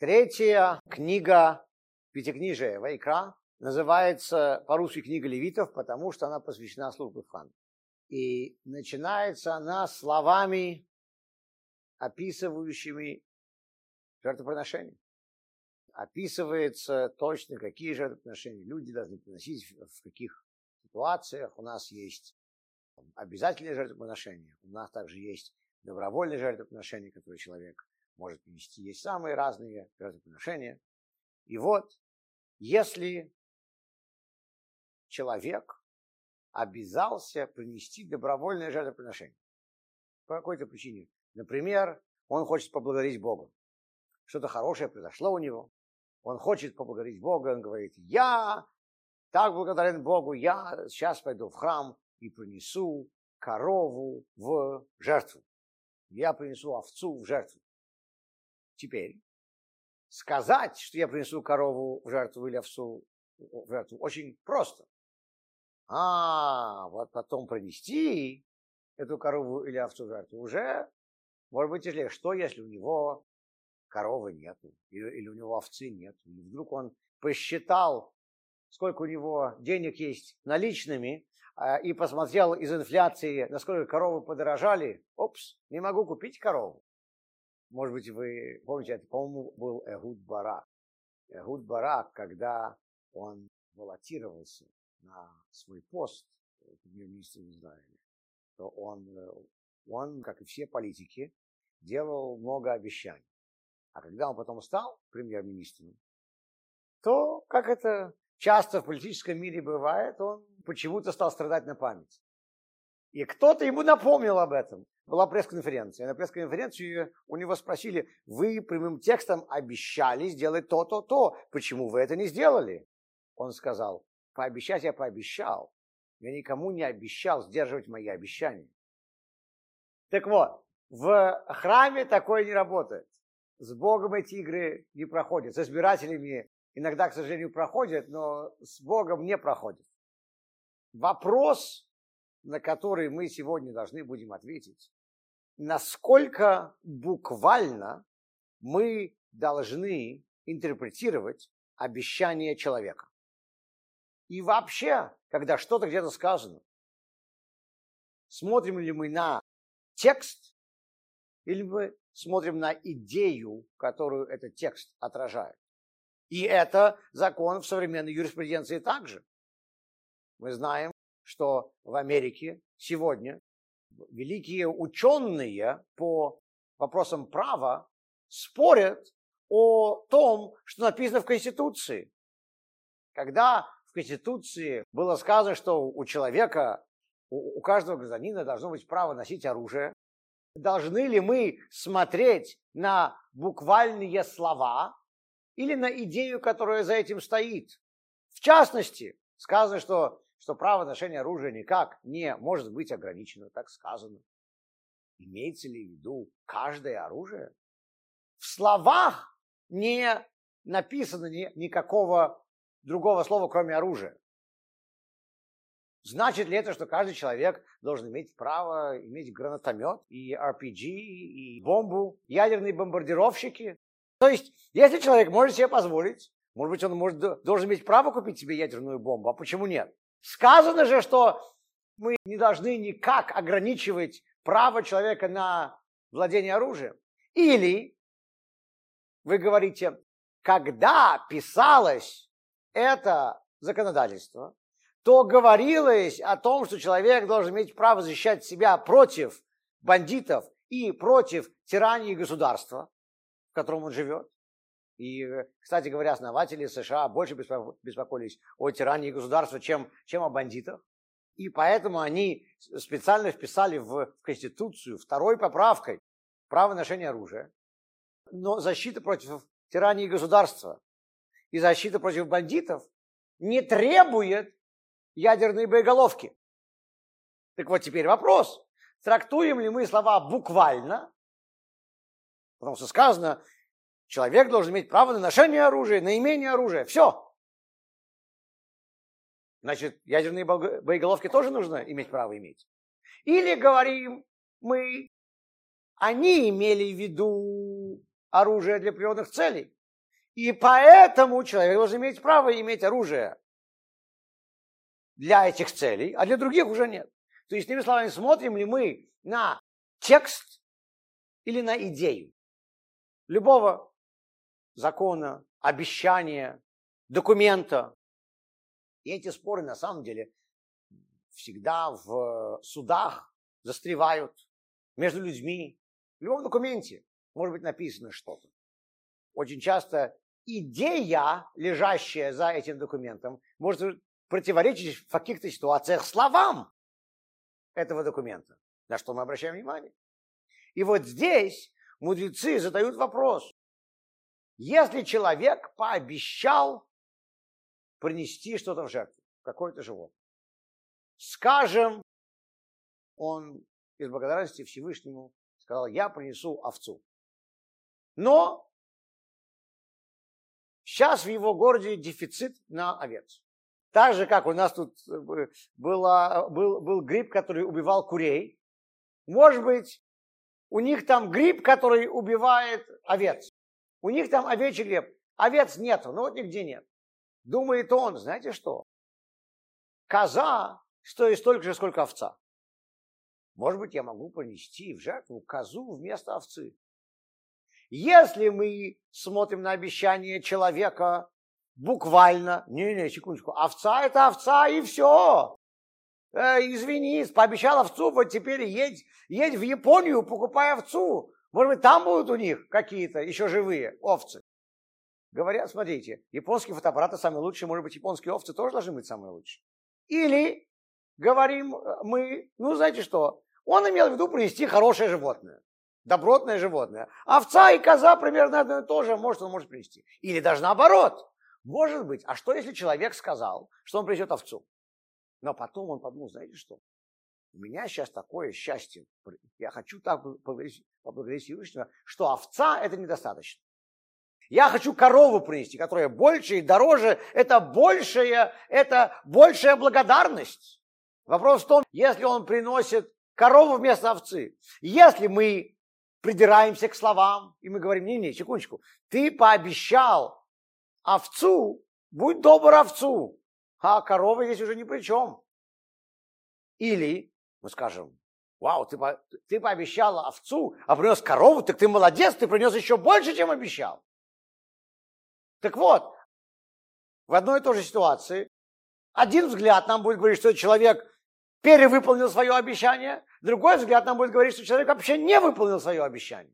Третья книга Пятикнижия Вайкра называется по-русски «Книга левитов», потому что она посвящена службе в храме. И начинается она словами, описывающими жертвоприношения. Описывается точно, какие жертвоприношения люди должны приносить, в каких ситуациях. У нас есть обязательные жертвоприношения, у нас также есть добровольные жертвоприношения, которые человек может принести. Есть самые разные жертвоприношения. И вот, если человек обязался принести добровольное жертвоприношение по какой-то причине, например, он хочет поблагодарить Бога, что-то хорошее произошло у него, он хочет поблагодарить Бога, он говорит: я так благодарен Богу, я сейчас пойду в храм и принесу корову в жертву. Я принесу овцу в жертву. Теперь сказать, что я принесу корову в жертву или овцу в жертву, очень просто. Вот потом принести эту корову или овцу в жертву уже может быть тяжелее. Что, если у него коровы нету, или у него овцы нет? Или вдруг он посчитал, сколько у него денег есть наличными, и посмотрел из инфляции, насколько коровы подорожали. Не могу купить корову. Может быть, вы помните, это, по-моему, был Эхуд Барак. Эхуд Барак, когда он баллотировался на свой пост премьер-министра Израиля, то он, как и все политики, делал много обещаний. А когда он потом стал премьер-министром, то, как это часто в политическом мире бывает, он почему-то стал страдать на память. И кто-то ему напомнил об этом. Была пресс-конференция. На пресс-конференции у него спросили: вы прямым текстом обещали сделать то-то, то. Почему вы это не сделали? Он сказал: пообещать я пообещал. Я никому не обещал сдерживать мои обещания. Так вот, в храме такое не работает. С Богом эти игры не проходят. С избирателями иногда, к сожалению, проходят, но с Богом не проходят. Вопрос, на который мы сегодня должны будем ответить: насколько буквально мы должны интерпретировать обещание человека. И вообще, когда что-то где-то сказано, смотрим ли мы на текст, или мы смотрим на идею, которую этот текст отражает. И это закон в современной юриспруденции также. Мы знаем, что в Америке сегодня великие ученые по вопросам права спорят о том, что написано в Конституции. Когда в Конституции было сказано, что у человека, у каждого гражданина должно быть право носить оружие, должны ли мы смотреть на буквальные слова или на идею, которая за этим стоит? В частности, сказано, что право ношения оружия никак не может быть ограничено, так сказано. Имеется ли в виду каждое оружие? В словах не написано никакого другого слова, кроме оружия. Значит ли это, что каждый человек должен иметь право иметь гранатомет, и RPG, и бомбу, ядерные бомбардировщики? То есть, если человек может себе позволить, может быть, он должен иметь право купить себе ядерную бомбу, а почему нет? Сказано же, что мы не должны никак ограничивать право человека на владение оружием. Или вы говорите: когда писалось это законодательство, то говорилось о том, что человек должен иметь право защищать себя против бандитов и против тирании государства, в котором он живет. И, кстати говоря, основатели США больше беспокоились о тирании государства, чем о бандитах. И поэтому они специально вписали в Конституцию второй поправкой право ношения оружия. Но защита против тирании государства и защита против бандитов не требует ядерной боеголовки. Так вот теперь вопрос: трактуем ли мы слова буквально? Потому что сказано: человек должен иметь право на ношение оружия, на имение оружия. Все. Значит, ядерные боеголовки тоже нужно иметь право иметь. Или говорим мы: они имели в виду оружие для природных целей. И поэтому человек должен иметь право иметь оружие для этих целей, а для других уже нет. То есть, иными словами, смотрим ли мы на текст или на идею любого закона, обещания, документа. И эти споры на самом деле всегда в судах застревают между людьми. В любом документе может быть написано что-то. Очень часто идея, лежащая за этим документом, может противоречить в каких-то ситуациях словам этого документа, на что мы обращаем внимание. И вот здесь мудрецы задают вопрос. Если человек пообещал принести что-то в жертву, какое-то животное, скажем, он из благодарности Всевышнему сказал, я принесу овцу. Но сейчас в его городе дефицит на овец. Так же, как у нас тут был гриб, который убивал курей, может быть, у них там гриб, который убивает овец. У них там овечий гриб. Овец нету, но вот нигде нет. Думает он, знаете что? Коза стоит столько же, сколько овца. Может быть, я могу принести в жертву козу вместо овцы. Если мы смотрим на обещание человека буквально, секундочку, овца это овца и все. Извини, пообещал овцу, вот теперь едь в Японию, покупай овцу. Может быть, там будут у них какие-то еще живые овцы. Говорят, смотрите, японские фотоаппараты самые лучшие, может быть, японские овцы тоже должны быть самые лучшие. Или говорим мы, знаете что, он имел в виду принести хорошее животное, добротное животное. Овца и коза примерно одно и то же, он может принести. Или даже наоборот. Может быть, а что если человек сказал, что он принесет овцу? Но потом он подумал, знаете что, у меня сейчас такое счастье, я хочу так поблагодарить Всевышнего, что овца это недостаточно. Я хочу корову принести, которая больше и дороже, это большая благодарность. Вопрос в том, если он приносит корову вместо овцы, если мы придираемся к словам, и мы говорим, секундочку, ты пообещал овцу, будь добр овцу, а корова здесь уже ни при чем. Или мы скажем, вау, ты пообещала овцу, а принес корову, так ты молодец, ты принес еще больше, чем обещал. Так вот, в одной и той же ситуации один взгляд нам будет говорить, что человек перевыполнил свое обещание, другой взгляд нам будет говорить, что человек вообще не выполнил свое обещание.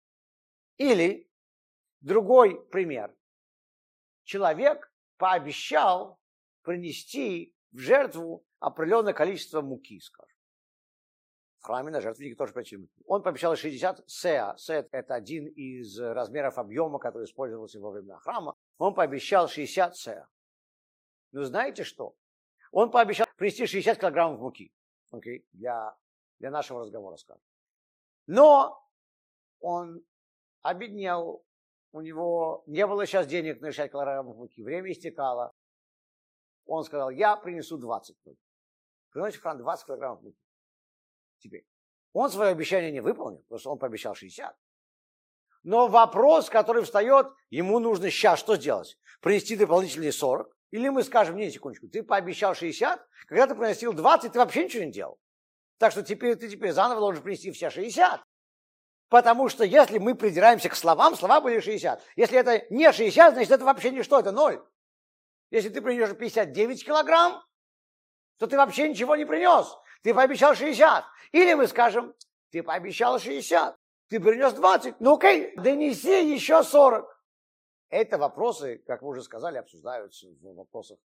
Или другой пример. Человек пообещал принести в жертву определенное количество муки, скажем. В храме на жертвеннике тоже приносили муки. Он пообещал 60 сеа. Сеа – это один из размеров объема, который использовался во времена храма. Он пообещал 60 сеа. Но знаете что? Он пообещал принести 60 килограммов муки. Окей? Для нашего разговора, скажем. Но он обеднел. У него не было сейчас денег на 60 килограммов муки. Время истекало. Он сказал, я принесу 20 муки. Приносит в храм 20 килограммов муки. Теперь. Он свое обещание не выполнил, потому что он пообещал 60. Но вопрос, который встает, ему нужно сейчас что сделать? Принести дополнительные 40? Или мы скажем, секундочку, ты пообещал 60, когда ты приносил 20, ты вообще ничего не делал. Так что ты теперь заново должен принести все 60. Потому что если мы придираемся к словам, слова были 60. Если это не 60, значит это вообще ничто, это 0. Если ты принесешь 59 килограмм, то ты вообще ничего не принес. Ты пообещал 60. Или мы скажем, ты пообещал 60, ты принес 20. Окей, донеси еще 40. Это вопросы, как вы уже сказали, обсуждаются в вопросах,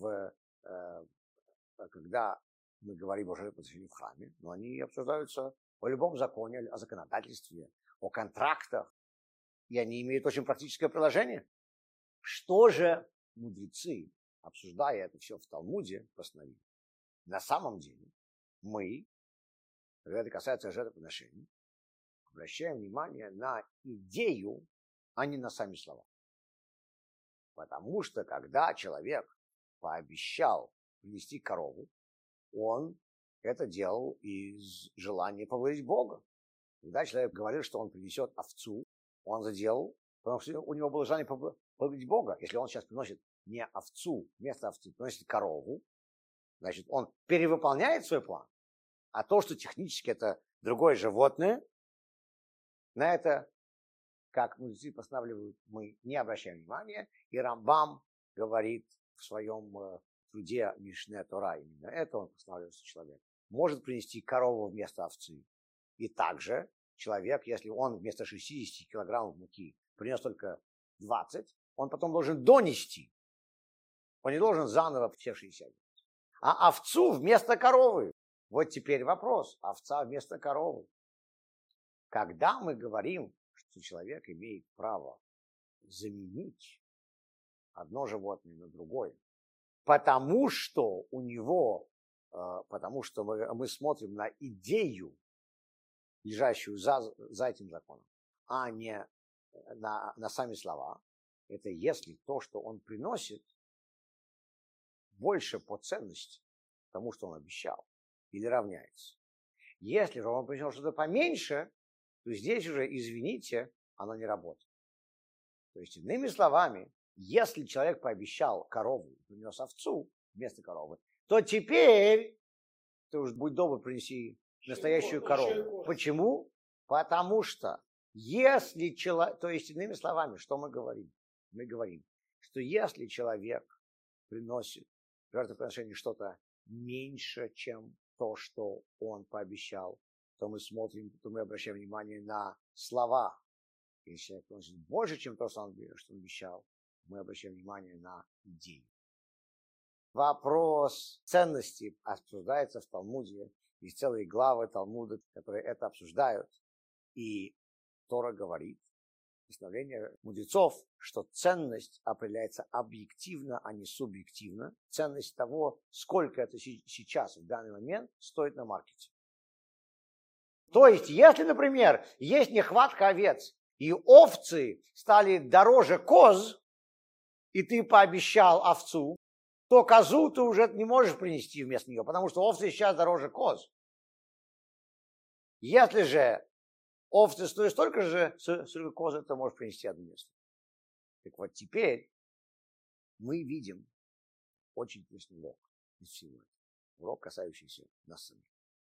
когда мы говорим о жертвоприношении в храме. Но они обсуждаются о любом законе, о законодательстве, о контрактах. И они имеют очень практическое приложение. Что же мудрецы, обсуждая это все в Талмуде, постановили? На самом деле мы, когда это касается жертвоприношений, обращаем внимание на идею, а не на сами слова. Потому что когда человек пообещал принести корову, он это делал из желания поблагодарить Бога. Когда человек говорил, что он принесет овцу, он это делал Потому что у него было желание поблагодарить Бога. Если он сейчас приносит не овцу, вместо овцы приносит корову, значит, он перевыполняет свой план. А то, что технически это другое животное, на это, как мудрецы постановляют, мы не обращаем внимания. И Рамбам говорит в своем труде Мишне Тора, именно это он постановляет, что человек может принести корову вместо овцы. И также человек, если он вместо 60 килограммов муки принес только 20, он потом должен донести. Он не должен заново все 60. А овцу вместо коровы. Вот теперь вопрос. Овца вместо коровы. Когда мы говорим, что человек имеет право заменить одно животное на другое, потому что у него, потому что мы смотрим на идею, лежащую за этим законом, а не на сами слова, это если то, что он приносит, больше по ценности тому, что он обещал, или равняется. Если же он принес что-то поменьше, то здесь уже, извините, оно не работает. То есть, иными словами, если человек пообещал корову, принес овцу вместо коровы, то теперь ты уж будь добр, принеси настоящую корову. Почему? Потому что если человек, то есть, иными словами, что мы говорим? Мы говорим, что если человек приносит в жертвоприношении что-то меньше, чем то, что он пообещал, то мы смотрим, то мы обращаем внимание на слова. Если человек приносит больше, чем то, что он обещал, мы обращаем внимание на идею. Вопрос ценности обсуждается в Талмуде. Есть целые главы Талмуда, которые это обсуждают. И Тора говорит, постановление мудрецов, что ценность определяется объективно, а не субъективно. Ценность того, сколько это сейчас, в данный момент, стоит на маркете. То есть, если, например, есть нехватка овец, и овцы стали дороже коз, и ты пообещал овцу, то козу ты уже не можешь принести вместо нее, потому что овцы сейчас дороже коз. Если же овцы стоят столько же, сколько козы, ты можешь принести одно место. Так вот теперь мы видим очень интересный урок из всего этого. Урок, касающийся нас самих.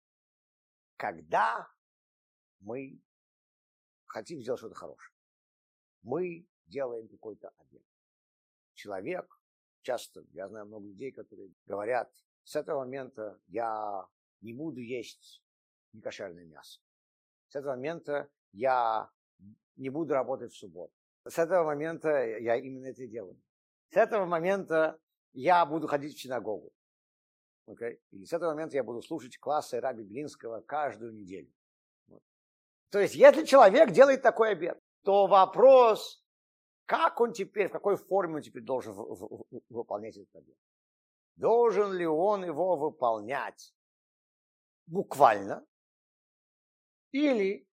Когда мы хотим сделать что-то хорошее, мы делаем какой-то обед. Человек, часто, я знаю много людей, которые говорят, с этого момента я не буду есть некошерное мясо. С этого момента я не буду работать в субботу. С этого момента я именно это делаю. С этого момента я буду ходить в синагогу. Okay? Или с этого момента я буду слушать классы Раби Белинского каждую неделю. Вот. То есть, если человек делает такой обет, то вопрос, как он теперь, в какой форме он теперь должен выполнять этот обет? Должен ли он его выполнять буквально? Или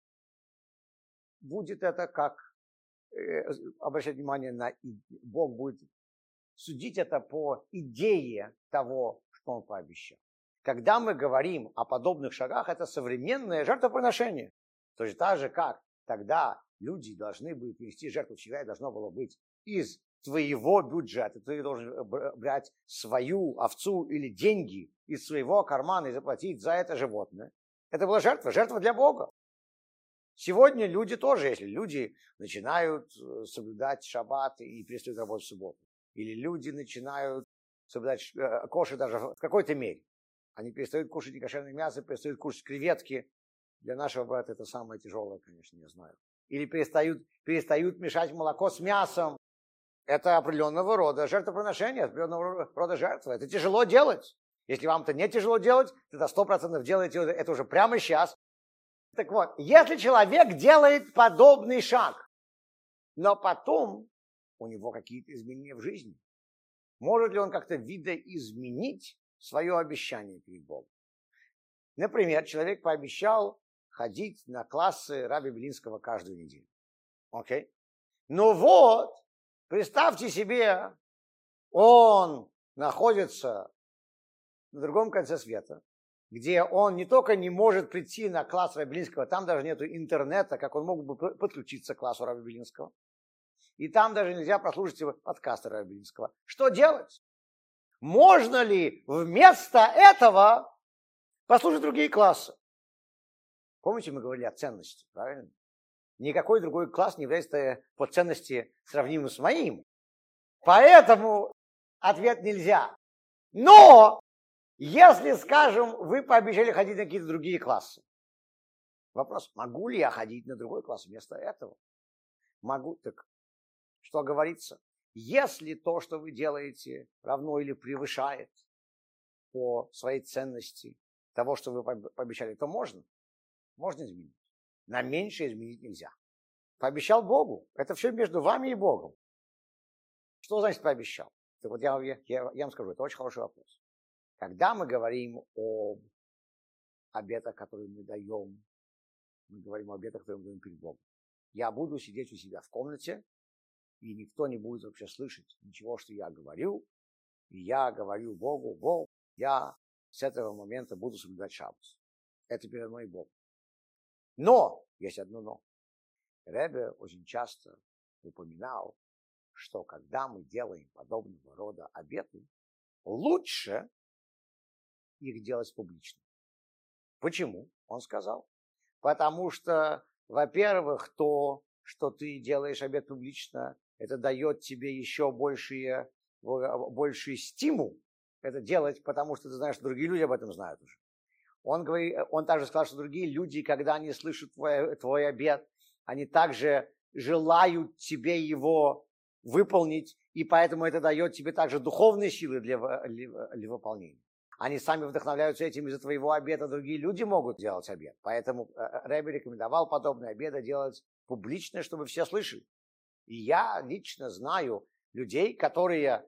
будет это как, обращать внимание на, Бог будет судить это по идее того, что он пообещал. Когда мы говорим о подобных шагах, это современное жертвоприношение. То есть так же, как тогда люди должны были принести жертву, всегда должно было быть из твоего бюджета. Ты должен брать свою овцу или деньги из своего кармана и заплатить за это животное. Это была жертва для Бога. Сегодня люди тоже, если люди начинают соблюдать шаббат и перестают работать в субботу, или люди начинают соблюдать кошер даже в какой-то мере, они перестают кушать некошерное мясо, перестают кушать креветки. Для нашего брата это самое тяжелое, конечно, я знаю. Или перестают мешать молоко с мясом. Это определенного рода жертвоприношение, определенного рода жертва. Это тяжело делать. Если вам это не тяжело делать, тогда 100% делаете это уже прямо сейчас. Так вот, если человек делает подобный шаг, но потом у него какие-то изменения в жизни, может ли он как-то видоизменить свое обещание перед Богом? Например, человек пообещал ходить на классы Раби Белинского каждую неделю. Окей? Ну вот, представьте себе, он находится на другом конце света, где он не только не может прийти на класс Раби Белинского, там даже нет интернета, как он мог бы подключиться к классу Раби Белинского. и там даже нельзя прослушать подкаста раввинского. Что делать? Можно ли вместо этого послушать другие классы? Помните, мы говорили о ценности, правильно? Никакой другой класс не является по ценности сравнимым с моим. Поэтому ответ нельзя. Но, если, скажем, вы пообещали ходить на какие-то другие классы, вопрос, могу ли я ходить на другой класс вместо этого? Могу. Так что говорится? Если то, что вы делаете, равно или превышает по своей ценности того, что вы пообещали, то можно изменить. На меньше изменить нельзя. Пообещал Богу. Это все между вами и Богом. Что значит пообещал? Так вот я вам скажу, это очень хороший вопрос. Когда мы говорим об обетах, которые мы даем, мы говорим о обетах, которые мы даем перед Богом. Я буду сидеть у себя в комнате, и никто не будет вообще слышать ничего, что я говорю. И я говорю Богу, Бог, я с этого момента буду соблюдать шаббат. Это перед мной Бог. Но, есть одно но. Ребе очень часто упоминал, что когда мы делаем подобного рода обеты, лучше их делать публично. Почему? Он сказал. Потому что, во-первых, то, что ты делаешь обет публично, это дает тебе еще больший стимул это делать, потому что ты знаешь, что другие люди об этом знают уже. Он также сказал, что другие люди, когда они слышат твой обет, они также желают тебе его выполнить, и поэтому это дает тебе также духовные силы для выполнения. Они сами вдохновляются этим из-за твоего обета, другие люди могут делать обет. Поэтому Ребе рекомендовал подобные обеты делать публично, чтобы все слышали. И я лично знаю людей, которые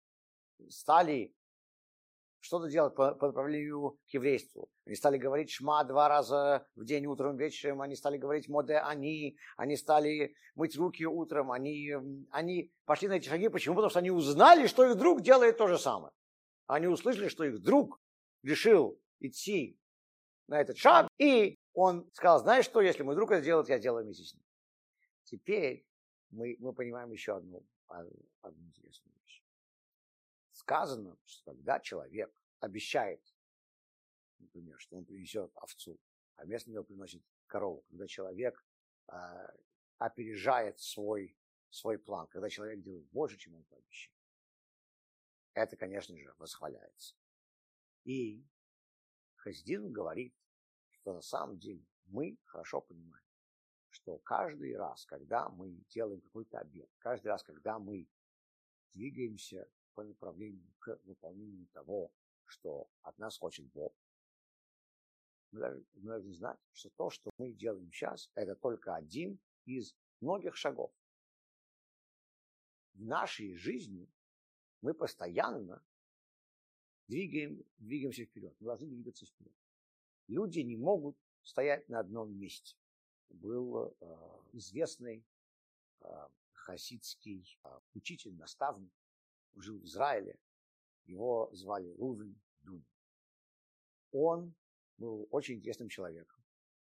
стали что-то делать по направлению к еврейству. Они стали говорить шма 2 раза в день, утром, вечером. Они стали говорить моде они стали мыть руки утром. Они пошли на эти шаги. Почему? Потому что они узнали, что их друг делает то же самое. Они услышали, что их друг решил идти на этот шаг. И он сказал, знаешь что, если мой друг это делает, я делаю вместе с ним. Теперь мы понимаем еще одну интересную вещь. Сказано, что когда человек обещает, например, что он принесет овцу, а вместо него приносит корову, когда человек опережает свой план, когда человек делает больше, чем он пообещал, это, конечно же, восхваляется. И Хасидизм говорит, что на самом деле мы хорошо понимаем, что каждый раз, когда мы делаем какой-то обет, каждый раз, когда мы двигаемся по направлению к выполнению того, что от нас хочет Бог, мы должны знать, что то, что мы делаем сейчас, это только один из многих шагов. В нашей жизни мы постоянно двигаемся вперед. Мы должны двигаться вперед. Люди не могут стоять на одном месте. Был известный хасидский учитель, наставник, жил в Израиле. Его звали Рувен Дун. Он был очень интересным человеком.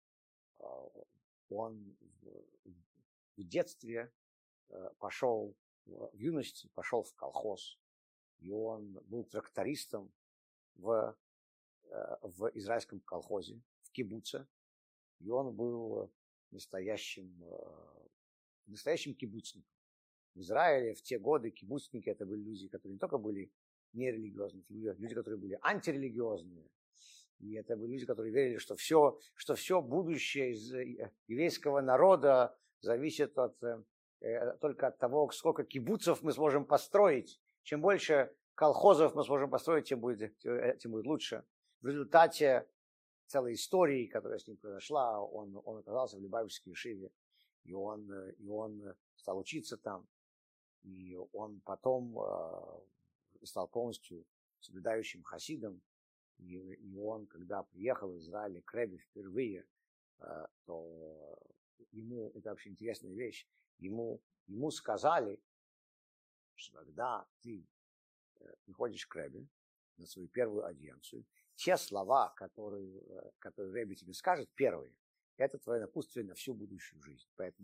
Он в детстве пошел, в юности пошел в колхоз. И он был трактористом в израильском колхозе, в кибуце. И он был настоящим кибуцником. В Израиле в те годы кибуцники это были люди, которые не только были нерелигиозные, люди, которые были антирелигиозные. И это были люди, которые верили, что все будущее еврейского народа зависит только от того, сколько кибуцев мы сможем построить. Чем больше колхозов мы сможем построить, тем будет лучше. В результате целой истории, которая с ним произошла, он оказался в Любавичской ешиве, и он стал учиться там, и он потом стал полностью соблюдающим хасидом, и он, когда приехал в Израиль к Ребе впервые, то ему, это вообще интересная вещь, ему сказали, что когда ты приходишь к Ребе на свою первую аудиенцию, те слова, которые Ребе тебе скажет, первые, это твое напутствие на всю будущую жизнь. Поэтому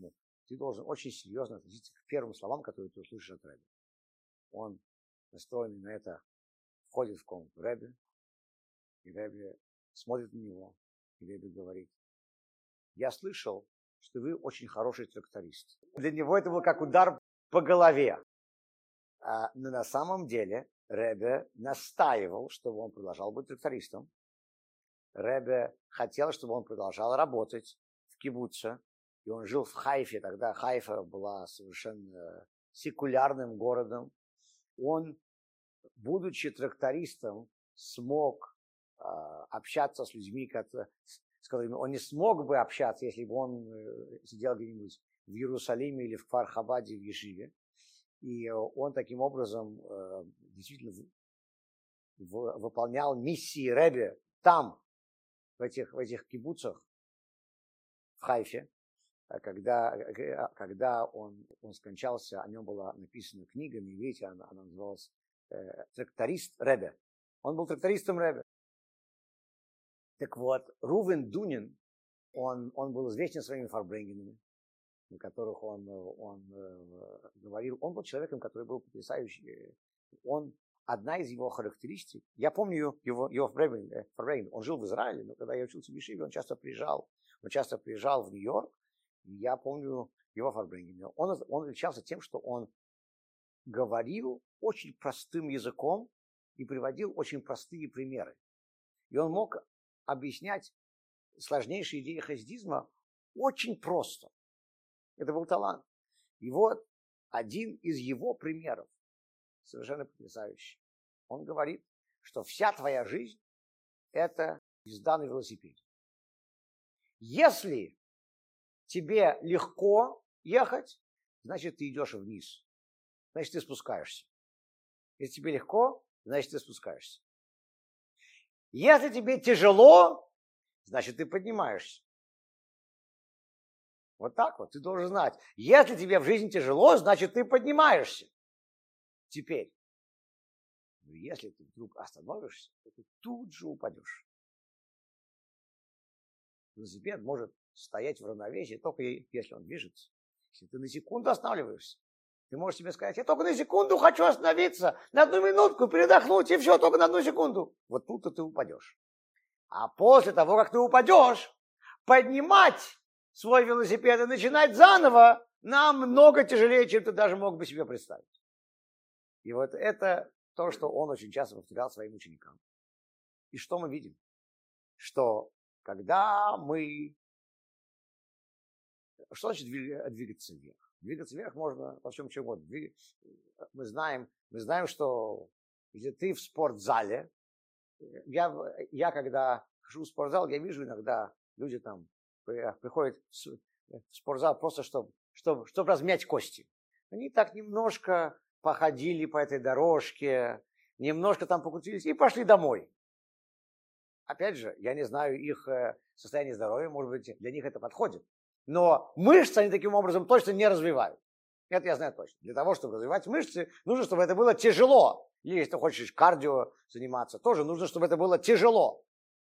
ты должен очень серьезно относиться к первым словам, которые ты услышишь от Ребе. Он настроенный на это, входит в комнату Ребе, и Ребе смотрит на него, и Ребе говорит: я слышал, что вы очень хороший тракторист. Для него это был как удар по голове. Но на самом деле Ребе настаивал, чтобы он продолжал быть трактористом. Ребе хотел, чтобы он продолжал работать в кибуце. И он жил в Хайфе. Тогда Хайфа была совершенно секулярным городом. Он, будучи трактористом, смог общаться с людьми, с которыми он не смог бы общаться, если бы он сидел где-нибудь в Иерусалиме или в Кфар-Хабаде, в Ешиве. И он таким образом действительно выполнял миссии Ребе там, в этих кибуцах, в Хайфе. Когда он скончался, о нем была написана книга, не видите, она называлась «Тракторист Ребе». Он был трактористом Ребе. Так вот, Рувен Дунин, он был известен своими фарбрейнгенами, на которых он говорил. Он был человеком, который был потрясающий. Одна из его характеристик, я помню его фарбрейнген, он жил в Израиле, но когда я учился в Ешиве, он часто приезжал в Нью-Йорк, и я помню его фарбрейнген. Он отличался тем, что он говорил очень простым языком и приводил очень простые примеры. И он мог объяснять сложнейшие идеи хасидизма очень просто. Это был талант. И вот один из его примеров, совершенно потрясающий. Он говорит, что вся твоя жизнь – это езда на велосипеде. Если тебе легко ехать, значит, ты идешь вниз. Значит, ты спускаешься. Если тебе легко, значит, ты спускаешься. Если тебе тяжело, значит, ты поднимаешься. Вот так вот, ты должен знать. Если тебе в жизни тяжело, значит, ты поднимаешься. Теперь, если ты вдруг остановишься, то ты тут же упадешь. Велосипед может стоять в равновесии только если он движется. Если ты на секунду останавливаешься, ты можешь себе сказать: я только на секунду хочу остановиться, на одну минутку передохнуть, и все, только на одну секунду. Вот тут-то ты упадешь. А после того, как ты упадешь, поднимать свой велосипед и начинать заново намного тяжелее, чем ты даже мог бы себе представить. И вот это то, что он очень часто повторял своим ученикам. И что мы видим? Что когда мы... Что значит двигаться вверх? Двигаться вверх можно во всем чем угодно. Мы знаем, что если ты в спортзале, я когда хожу в спортзал, я вижу иногда люди там приходят в спортзал просто чтобы размять кости. Они так немножко походили по этой дорожке, немножко там покрутились и пошли домой. Опять же, я не знаю их состояние здоровья, может быть, для них это подходит. Но мышцы они таким образом точно не развивают. Это я знаю точно. Для того, чтобы развивать мышцы, нужно, чтобы это было тяжело. Или если ты хочешь кардио заниматься, тоже нужно, чтобы это было тяжело.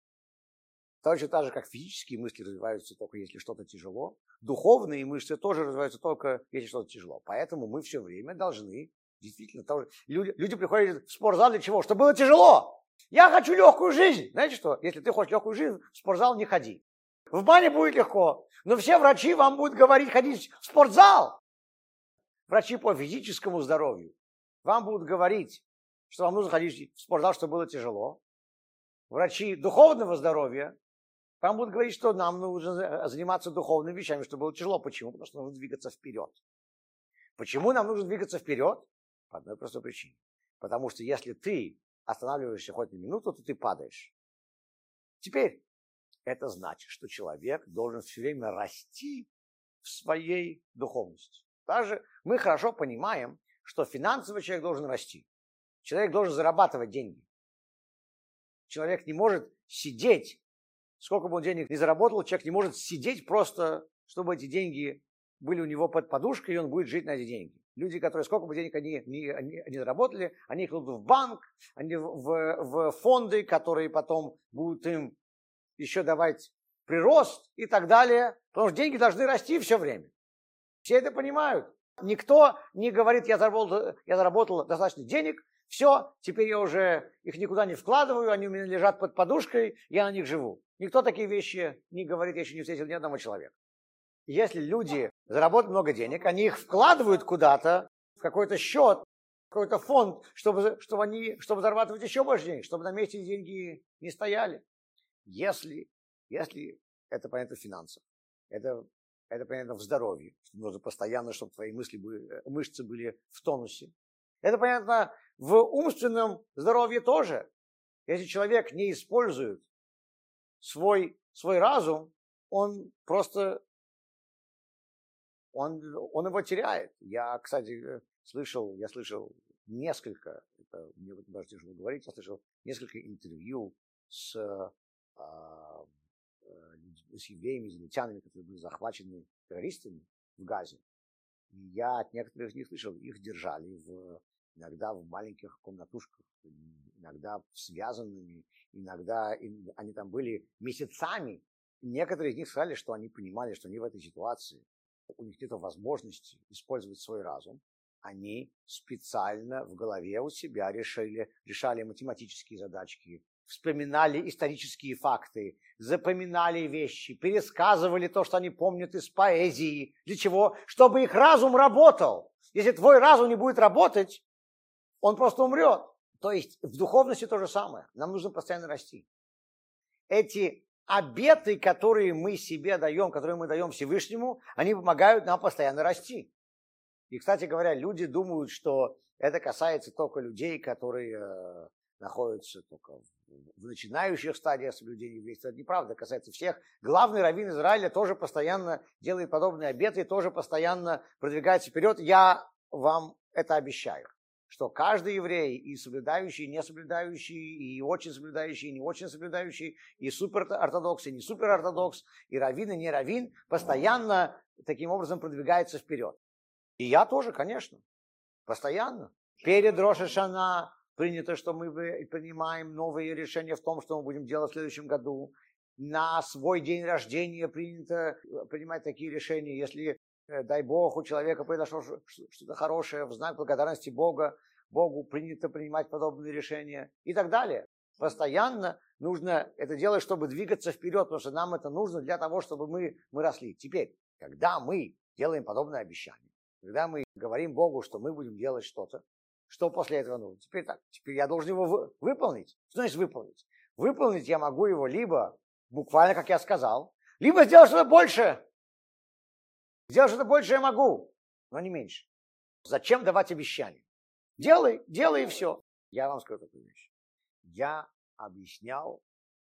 Точно так же, как физические мышцы развиваются только если что-то тяжело, духовные мышцы тоже развиваются только если что-то тяжело. Поэтому мы все время должны, действительно, люди приходят в спортзал для чего? Чтобы было тяжело. Я хочу легкую жизнь. Знаете что? Если ты хочешь легкую жизнь, в спортзал не ходи. В бане будет легко, но все врачи вам будут говорить ходить в спортзал. Врачи по физическому здоровью вам будут говорить, что вам нужно ходить в спортзал, чтобы было тяжело. Врачи духовного здоровья вам будут говорить, что нам нужно заниматься духовными вещами, чтобы было тяжело. Почему? Потому что нам нужно двигаться вперед. Почему нам нужно двигаться вперед? По одной простой причине. Потому что если ты останавливаешься хоть на минуту, то ты падаешь. Теперь, это значит, что человек должен все время расти в своей духовности. Даже мы хорошо понимаем, что финансово человек должен расти. Человек должен зарабатывать деньги. Человек не может сидеть, сколько бы он денег не заработал, человек не может сидеть просто, чтобы эти деньги были у него под подушкой, и он будет жить на эти деньги. Люди, которые сколько бы денег они не заработали, они их кладут в банк, они в фонды, которые потом будут им еще давать прирост и так далее, потому что деньги должны расти все время. Все это понимают. Никто не говорит, я заработал достаточно денег, все, теперь я уже их никуда не вкладываю, они у меня лежат под подушкой, я на них живу. Никто такие вещи не говорит, я еще не встретил ни одного человека. Если люди заработают много денег, они их вкладывают куда-то, в какой-то счет, в какой-то фонд, чтобы зарабатывать еще больше денег, чтобы на месте деньги не стояли. Если это понятно в финансах, это понятно в здоровье, что нужно постоянно, чтобы твои мышцы были в тонусе. Это понятно в умственном здоровье тоже. Если человек не использует свой разум, он его теряет. Я, кстати, слышал несколько, мне даже тяжело говорить, я слышал несколько интервью с евреями, израильтянами, которые были захвачены террористами в Газе. И я от некоторых из них слышал, их держали иногда в маленьких комнатушках, иногда связанными, иногда они там были месяцами. Некоторые из них сказали, что они понимали, что они в этой ситуации, у них нет возможности использовать свой разум. Они специально в голове у себя решали математические задачки, вспоминали исторические факты, запоминали вещи, пересказывали то, что они помнят из поэзии. Для чего? Чтобы их разум работал. Если твой разум не будет работать, он просто умрет. То есть в духовности то же самое. Нам нужно постоянно расти. Эти обеты, которые мы себе даем, которые мы даем Всевышнему, они помогают нам постоянно расти. И, кстати говоря, люди думают, что это касается только людей, которые находятся только в начинающих стадиях соблюдения еврейства. Это неправда, это касается всех. Главный раввин Израиля тоже постоянно делает подобные обеты, и тоже постоянно продвигается вперед. Я вам это обещаю, что каждый еврей, и соблюдающий, и не соблюдающий, и очень соблюдающий, и не очень соблюдающий, и суперортодокс, и не суперортодокс, и раввин, и не раввин, постоянно таким образом продвигается вперед. И я тоже, конечно, постоянно. Перед Рош ха-Шана принято, что мы принимаем новые решения в том, что мы будем делать в следующем году. На свой день рождения принято принимать такие решения, если, дай Бог, у человека произошло что-то хорошее, в знак благодарности Богу принято принимать подобные решения и так далее. Постоянно нужно это делать, чтобы двигаться вперед, потому что нам это нужно для того, чтобы мы росли. Теперь, когда мы делаем подобное обещание, когда мы говорим Богу, что мы будем делать что-то, что после этого нужно? Теперь я должен его выполнить. Что значит выполнить? Выполнить я могу его либо буквально, как я сказал, либо сделать что-то большее. Сделать что-то большее я могу, но не меньше. Зачем давать обещания? Делай и все. Я вам скажу такую вещь. Я объяснял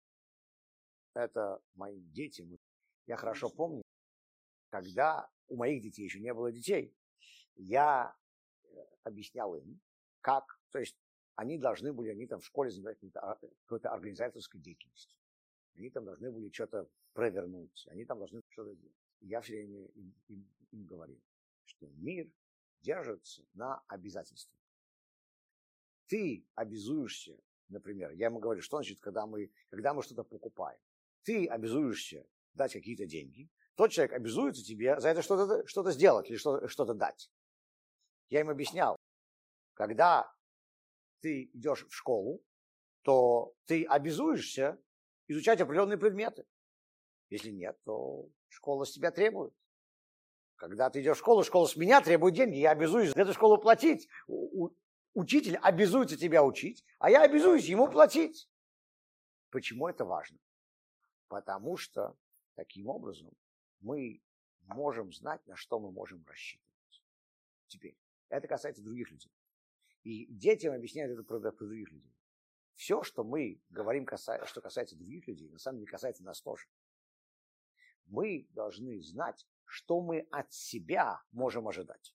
это моим детям. Я хорошо помню, когда у моих детей еще не было детей, я объяснял им, как, то есть они должны были, они там в школе заниматься какой-то организаторской деятельностью. Они там должны были что-то провернуть, они там должны что-то делать. И я все время им говорил, что мир держится на обязательствах. Ты обязуешься, например, я ему говорю, что значит, когда мы что-то покупаем. Ты обязуешься дать какие-то деньги, тот человек обязуется тебе за это что-то сделать или что-то дать. Я им объяснял, когда ты идешь в школу, то ты обязуешься изучать определенные предметы. Если нет, то школа с тебя требует. Когда ты идешь в школу, школа с меня требует деньги, я обязуюсь за эту школу платить. Учитель обязуется тебя учить, а я обязуюсь ему платить. Почему это важно? Потому что таким образом мы можем знать, на что мы можем рассчитывать. Теперь, это касается других людей. И детям объясняют это про других людей. Все, что мы говорим, что касается других людей, на самом деле касается нас тоже. Мы должны знать, что мы от себя можем ожидать.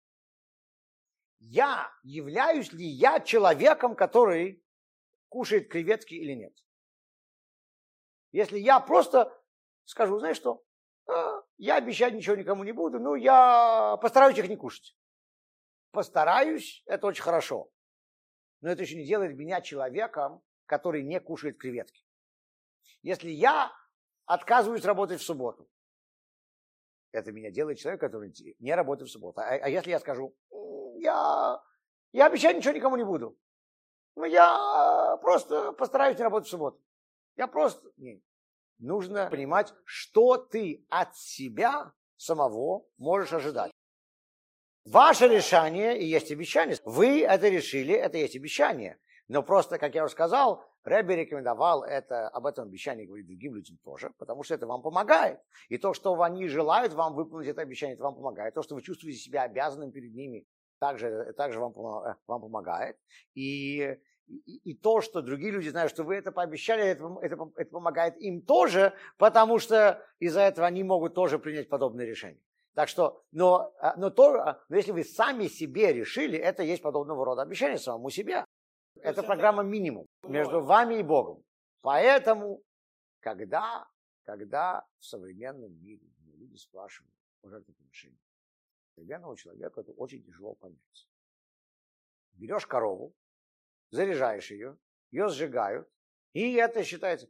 Являюсь ли я человеком, который кушает креветки или нет? Если я просто скажу, знаешь что, я обещать ничего никому не буду, я постараюсь их не кушать. Постараюсь, это очень хорошо. Но это еще не делает меня человеком, который не кушает креветки. Если я отказываюсь работать в субботу, это меня делает человек, который не работает в субботу. А если я скажу, я обещать ничего никому не буду. Я просто постараюсь не работать в субботу. Нет. Нужно понимать, что ты от себя самого можешь ожидать. Ваше решение и есть обещание. Вы это решили, это есть обещание. Но просто, как я уже сказал, Ребби рекомендовал об этом обещании говорить другим людям тоже, потому что это вам помогает. И то, что они желают вам выполнить это обещание, это вам помогает. То, что вы чувствуете себя обязанным перед ними, также вам помогает. И то, что другие люди знают, что вы это пообещали, это помогает им тоже, потому что из-за этого они могут тоже принять подобное решение. Так что, но если вы сами себе решили, это есть подобного рода обещание самому себе. Это программа минимум между вами и Богом. Поэтому, когда в современном мире люди спрашивают о жертвоприношении, современному человеку это очень тяжело понять. Берешь корову, заряжаешь ее сжигают, и это считается,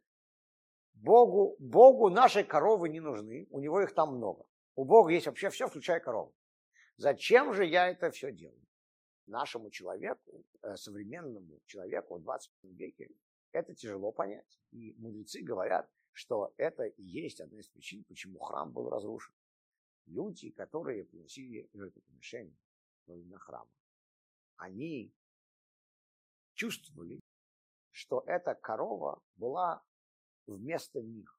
Богу наши коровы не нужны, у него их там много. У Бога есть вообще все, включая корову. Зачем же я это все делаю? Нашему человеку, современному человеку в 21 веке, это тяжело понять. И мудрецы говорят, что это и есть одна из причин, почему храм был разрушен. Люди, которые приносили жертвоприношения во время храма, они чувствовали, что эта корова была вместо них.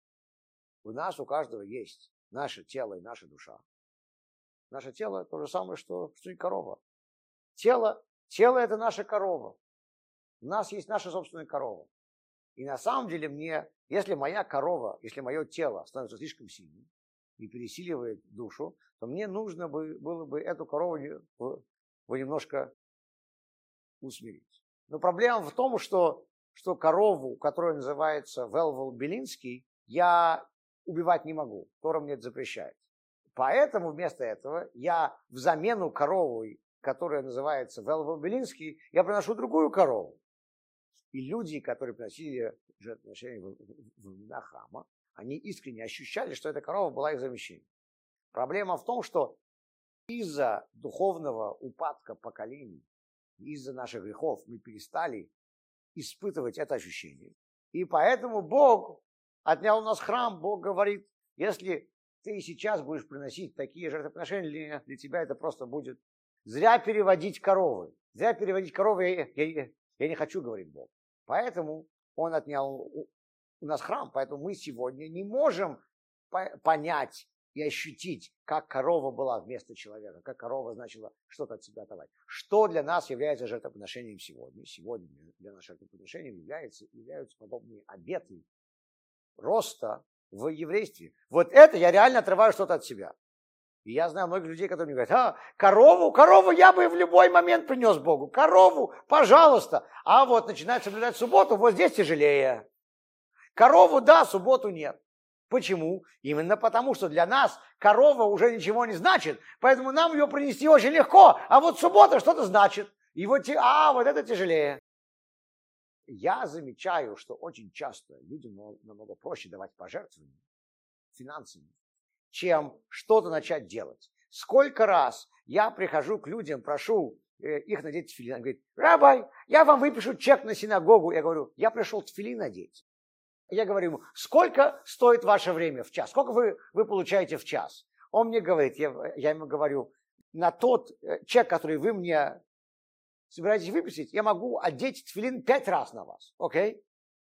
У нас, у каждого есть наше тело и наша душа. Наше тело то же самое, что и корова. Тело это наша корова. У нас есть наша собственная корова. И на самом деле если моя корова, если мое тело становится слишком сильным и пересиливает душу, то мне нужно было бы эту корову немножко усмирить. Но проблема в том, что корову, которая называется Велвел-Белинский, я убивать не могу. Тора мне это запрещает. Поэтому вместо этого я в замену коровы, которая называется Велвел-Белинский, я приношу другую корову. И люди, которые приносили жертвоприношения во времена храма, они искренне ощущали, что эта корова была их замещением. Проблема в том, что из-за духовного упадка поколений, из-за наших грехов мы перестали испытывать это ощущение. И поэтому Бог отнял у нас храм. Бог говорит, если ты сейчас будешь приносить такие жертвоприношения, для тебя это просто будет зря переводить коровы. Зря переводить коровы я не хочу, говорит Бог. Поэтому Он отнял у нас храм. Поэтому мы сегодня не можем понять и ощутить, как корова была вместо человека, как корова значила что-то от себя давать. Что для нас является жертвоприношением сегодня? Сегодня для нас жертвоприношением являются подобные обеты роста в еврействе. Вот это я реально отрываю что-то от себя. И я знаю многих людей, которые мне говорят, корову я бы в любой момент принес Богу. Корову, пожалуйста. А вот начинает соблюдать субботу, вот здесь тяжелее. Корову да, субботу нет. Почему? Именно потому, что для нас корова уже ничего не значит, поэтому нам ее принести очень легко, а вот суббота что-то значит. И вот это тяжелее. Я замечаю, что очень часто людям намного проще давать пожертвования финансами, чем что-то начать делать. Сколько раз я прихожу к людям, прошу их надеть тфилин. Они говорят, рабай, я вам выпишу чек на синагогу. Я говорю, я пришел тфилин надеть. Я говорю ему, сколько стоит ваше время в час? Сколько вы получаете в час? Он мне говорит, я ему говорю, на тот чек, который вы мне собираетесь выписать, я могу одеть тфилин 5 раз на вас. Окей?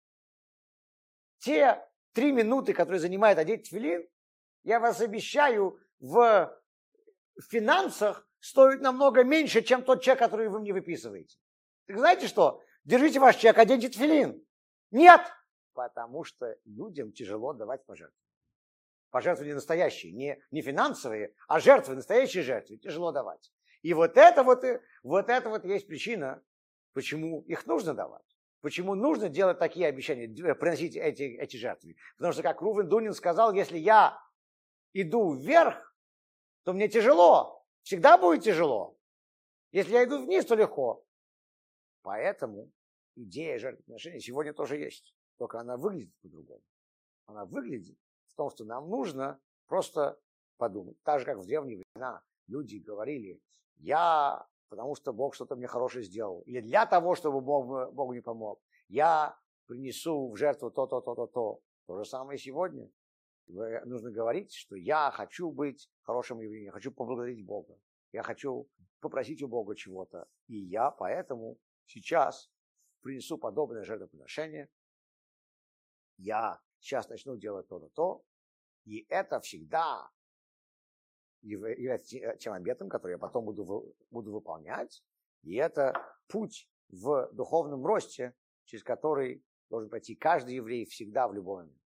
Те 3 минуты, которые занимает одеть тфилин, я вас обещаю, в финансах стоит намного меньше, чем тот чек, который вы мне выписываете. Так знаете что? Держите ваш чек, оденьте тфилин. Нет! Потому что людям тяжело давать пожертвования. Пожертвования настоящие, не финансовые, а жертвы, настоящие жертвы, тяжело давать. И вот это есть причина, почему их нужно давать. Почему нужно делать такие обещания, приносить эти жертвы. Потому что, как Рувен Дунин сказал, если я иду вверх, то мне тяжело. Всегда будет тяжело. Если я иду вниз, то легко. Поэтому идея жертвоприношения сегодня тоже есть. Только она выглядит по-другому. Она выглядит в том, что нам нужно просто подумать. Так же, как в древние времена люди говорили, потому что Бог что-то мне хорошее сделал, или для того, чтобы Бог мне помог, я принесу в жертву то-то, то-то, то. То же самое и сегодня. Нужно говорить, что я хочу быть хорошим евреем, я хочу поблагодарить Бога, я хочу попросить у Бога чего-то, и я поэтому сейчас принесу подобное жертвоприношение, я сейчас начну делать то-то, то, и это всегда является тем обетом, который я потом буду выполнять, и это путь в духовном росте, через который должен пройти каждый еврей всегда в любой момент.